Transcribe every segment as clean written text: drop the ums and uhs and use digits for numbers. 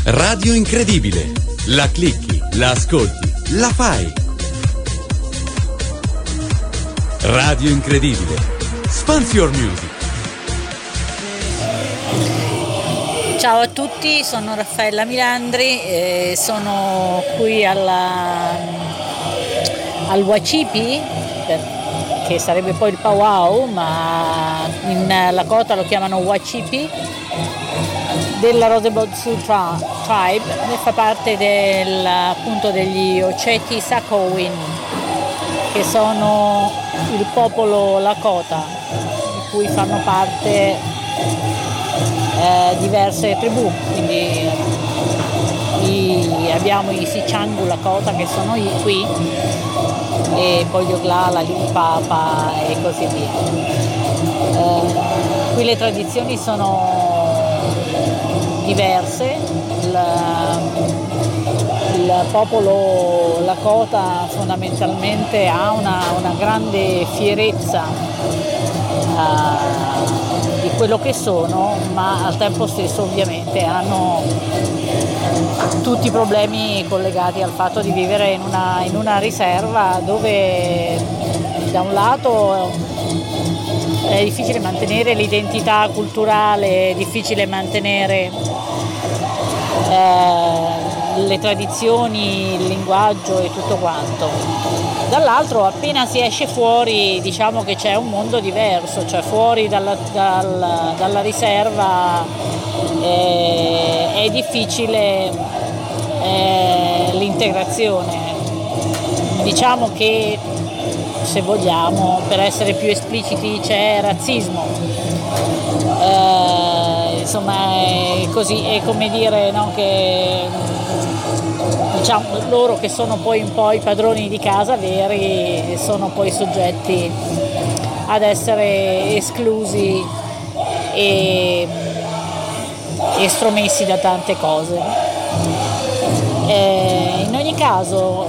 Radio Incredibile. La clicchi, la ascolti, la fai. Radio Incredibile. Spans your music. Ciao a tutti, sono Raffaella Milandri, sono qui al Wacipi, che sarebbe poi il Powwow, ma in Lakota lo chiamano Wacipi, della Rosebud Sioux Tribe, che fa parte appunto degli Oceti Sakowin, che sono il popolo Lakota, di cui fanno parte diverse tribù, quindi abbiamo i Sichangu Lakota che sono qui, e poi gli Oglala, gli Upapa e così via. Qui le tradizioni sono diverse. Il popolo Lakota fondamentalmente ha una grande fierezza di quello che sono, ma al tempo stesso ovviamente hanno tutti i problemi collegati al fatto di vivere in una riserva dove da un lato è difficile mantenere l'identità culturale, è difficile mantenere le tradizioni, il linguaggio e tutto quanto. Dall'altro, appena si esce fuori, diciamo che c'è un mondo diverso, cioè fuori dalla riserva è difficile l'integrazione. Diciamo che, se vogliamo, per essere più espliciti, c'è razzismo. Insomma, è così, è come dire, no, che diciamo loro che sono poi un po' i padroni di casa veri sono poi soggetti ad essere esclusi e estromessi da tante cose. In ogni caso,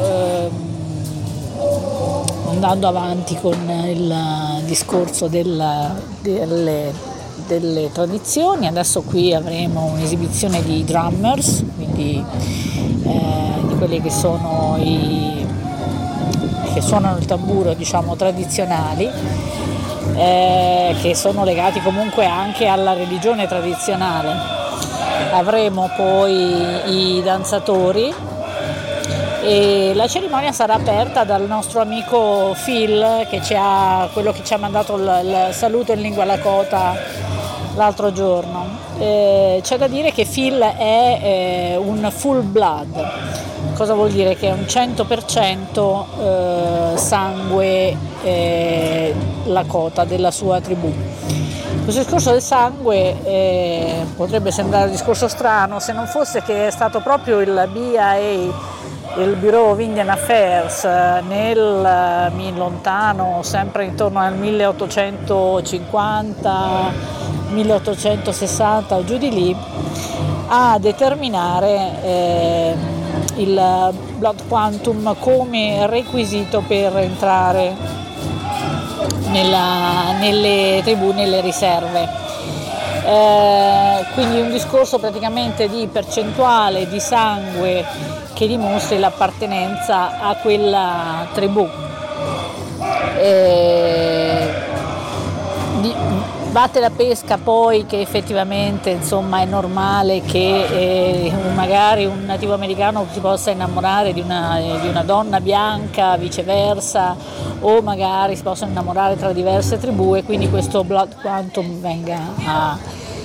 andando avanti con il discorso delle tradizioni, adesso qui avremo un'esibizione di drummers, quindi di quelli che sono che suonano il tamburo, diciamo, tradizionali, che sono legati comunque anche alla religione tradizionale. Avremo poi i danzatori e la cerimonia sarà aperta dal nostro amico Phil, quello che ci ha mandato il saluto in lingua Lakota l'altro giorno. C'è da dire che Phil è un full blood. Cosa vuol dire? Che è un 100% sangue Lakota della sua tribù. Questo discorso del sangue potrebbe sembrare un discorso strano se non fosse che è stato proprio il BIA, il Bureau of Indian Affairs, nel lontano, sempre intorno al 1850-1860 o giù di lì, a determinare il blood quantum come requisito per entrare nelle tribù, nelle riserve. Quindi un discorso praticamente di percentuale di sangue che dimostri l'appartenenza a quella tribù. Batte la pesca poi che effettivamente, insomma, è normale che magari un nativo americano si possa innamorare di una donna bianca, viceversa, o magari si possano innamorare tra diverse tribù, e quindi questo blood quantum venga a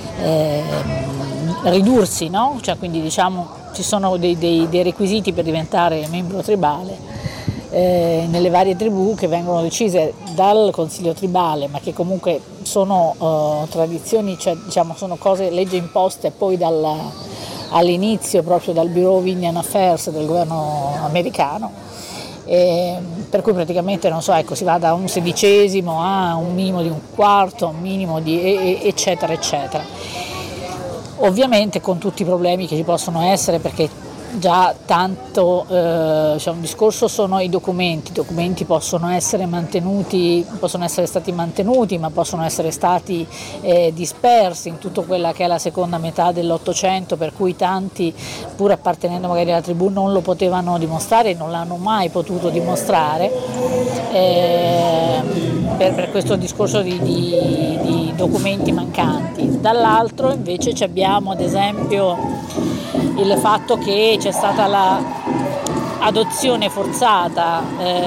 ridursi, no? Cioè, quindi diciamo ci sono dei requisiti per diventare membro tribale nelle varie tribù, che vengono decise dal consiglio tribale, ma che comunque sono tradizioni, cioè diciamo sono leggi imposte poi all'inizio proprio dal Bureau of Indian Affairs del governo americano, per cui praticamente non so, ecco, si va da un sedicesimo a un minimo di un quarto, un minimo di eccetera eccetera, ovviamente con tutti i problemi che ci possono essere, perché già tanto, un discorso sono i documenti possono essere stati mantenuti, ma possono essere stati dispersi in tutta quella che è la seconda metà dell'Ottocento, per cui tanti, pur appartenendo magari alla tribù, non lo potevano dimostrare e non l'hanno mai potuto dimostrare, per questo discorso di documenti mancanti. Dall'altro invece abbiamo ad esempio il fatto che c'è stata l'adozione forzata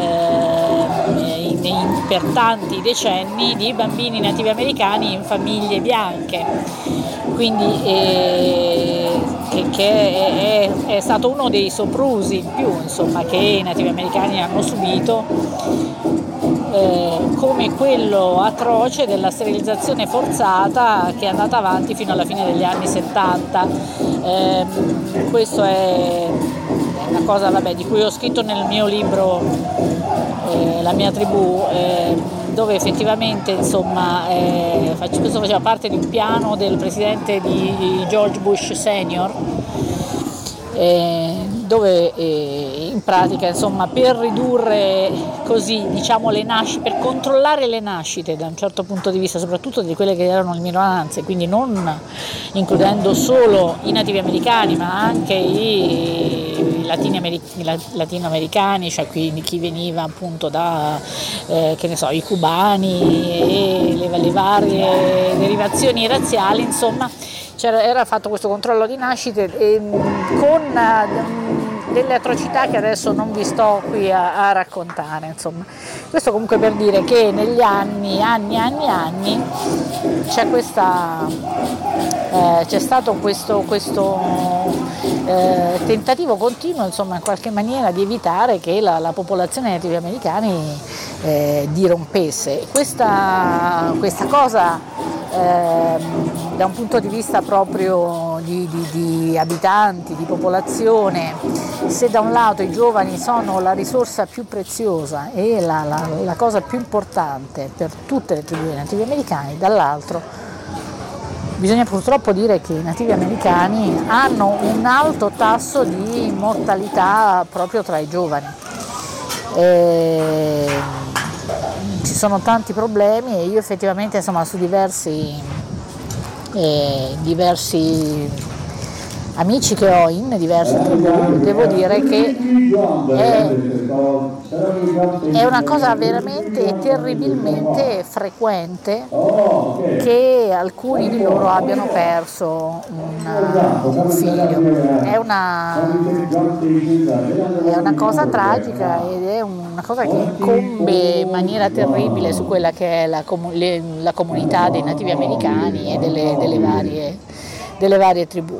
per tanti decenni di bambini nativi americani in famiglie bianche, quindi che è stato uno dei soprusi in più, insomma, che i nativi americani hanno subito, come quello atroce della sterilizzazione forzata che è andata avanti fino alla fine degli anni 70. Questo è una cosa di cui ho scritto nel mio libro La mia tribù, dove effettivamente insomma questo faceva parte di un piano del presidente di George Bush Senior, dove in pratica insomma per ridurre così le nascite, per controllare le nascite da un certo punto di vista, soprattutto di quelle che erano le minoranze, quindi non includendo solo i nativi americani ma anche i latinoamericani, cioè quindi chi veniva appunto da i cubani e le varie derivazioni razziali, insomma era fatto questo controllo di nascite con delle atrocità che adesso non vi sto qui a raccontare, insomma. Questo comunque per dire che negli anni c'è stato questo tentativo continuo, insomma, in qualche maniera di evitare che la popolazione dei nativi americani dirompesse. Questa cosa da un punto di vista proprio di abitanti, di popolazione, se da un lato i giovani sono la risorsa più preziosa e la cosa più importante per tutte le tribù dei nativi americani, dall'altro bisogna purtroppo dire che i nativi americani hanno un alto tasso di mortalità proprio tra i giovani. Ci sono tanti problemi e io effettivamente insomma su diversi amici che ho in diverse tribù, devo dire che è una cosa veramente terribilmente frequente che alcuni di loro abbiano perso un figlio. È una cosa tragica ed è una cosa che incombe in maniera terribile su quella che è la comunità dei nativi americani e delle varie tribù.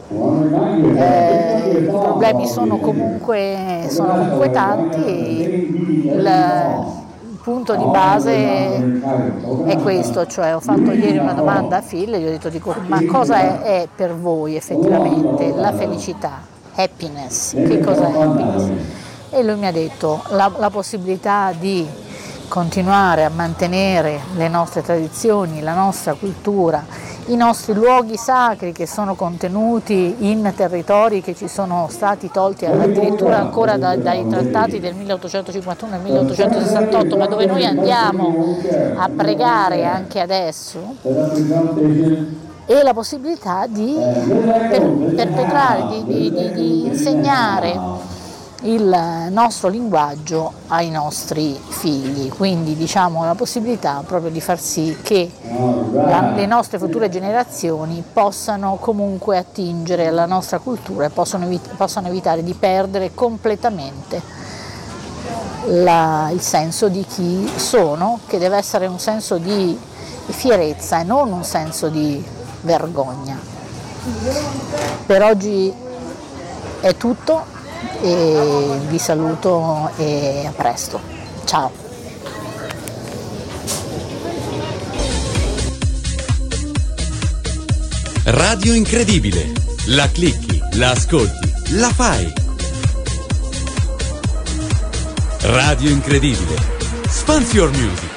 I problemi sono comunque tanti, il punto di base è questo, cioè ho fatto ieri una domanda a Phil e gli ho detto ma cosa è per voi effettivamente la felicità, happiness, che cosa è happiness? E lui mi ha detto la possibilità di continuare a mantenere le nostre tradizioni, la nostra cultura, i nostri luoghi sacri che sono contenuti in territori che ci sono stati tolti addirittura ancora dai trattati del 1851 e 1868, ma dove noi andiamo a pregare anche adesso, e la possibilità di perpetrare, di insegnare il nostro linguaggio ai nostri figli, quindi la possibilità proprio di far sì che le nostre future generazioni possano comunque attingere alla nostra cultura e possano evitare di perdere completamente il senso di chi sono, che deve essere un senso di fierezza e non un senso di vergogna. Per oggi è tutto. E vi saluto e a presto. Ciao. Radio Incredibile. La clicchi, la ascolti, la fai. Radio Incredibile. Spazio Music.